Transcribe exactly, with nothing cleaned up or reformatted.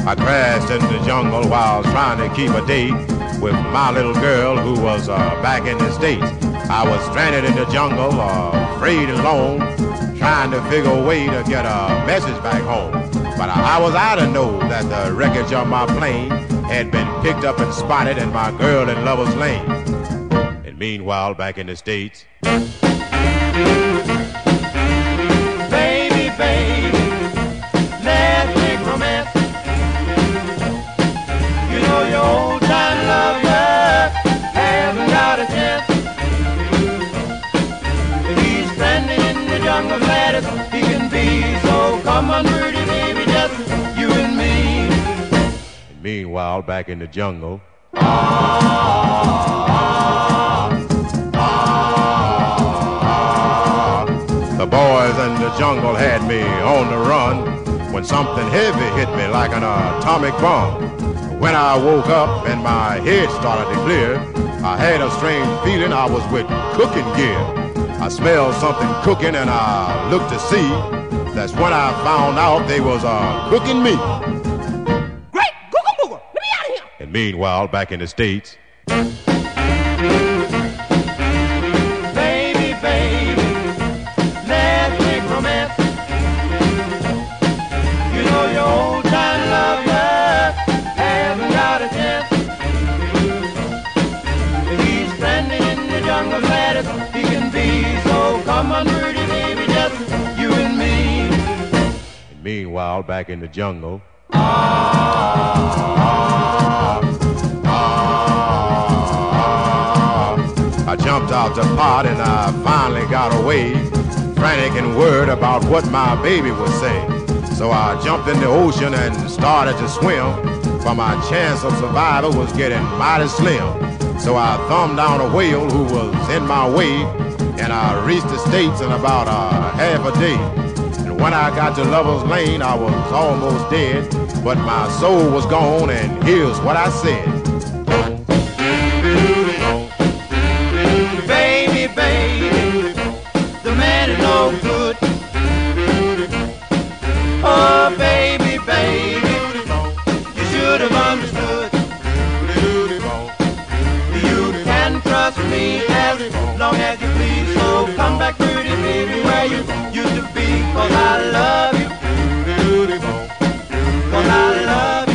I crashed in the jungle while trying to keep a date with my little girl who was uh, back in the States. I was stranded in the jungle, uh, afraid and alone, trying to figure a way to get a message back home. But I, I was out to know that the wreckage of my plane had been picked up and spotted and my girl in Lover's Lane. And meanwhile, back in the States, baby, baby, let's make romance. You know your old time lover hasn't got a chance. He's stranded in the jungle, glad as he can be. So come on, pretty baby, just you and me. and meanwhile, back in the jungle, Ah, ah, ah. the boys in the jungle had me on the run when something heavy hit me like an atomic bomb. When I woke up and my head started to clear, I had a strange feeling I was with cooking gear. I smelled something cooking and I looked to see. That's when I found out they was uh, cooking me. Great, Googa Booga, let me out of here. And meanwhile, back in the States, Baby, baby, let's make romance. You know your old time lover hasn't got a chance. He's stranded in the jungle, glad as he can be. So come on, pretty baby, just you and me. and meanwhile, back in the jungle, Ah, ah, I jumped out the pot and I finally got away, frantic and worried about what my baby would say. So I jumped in the ocean and started to swim, for my chance of survival was getting mighty slim. So I thumbed down a whale who was in my way, and I reached the States in about a half a day. And when I got to Lover's Lane, I was almost dead, but my soul was gone, and here's what I said. baby, baby, the man is no good. Oh, baby, baby, you should have understood. You can trust me as long as you please. So come back, pretty baby, where you used to be. Cause I love you. Cause I love you.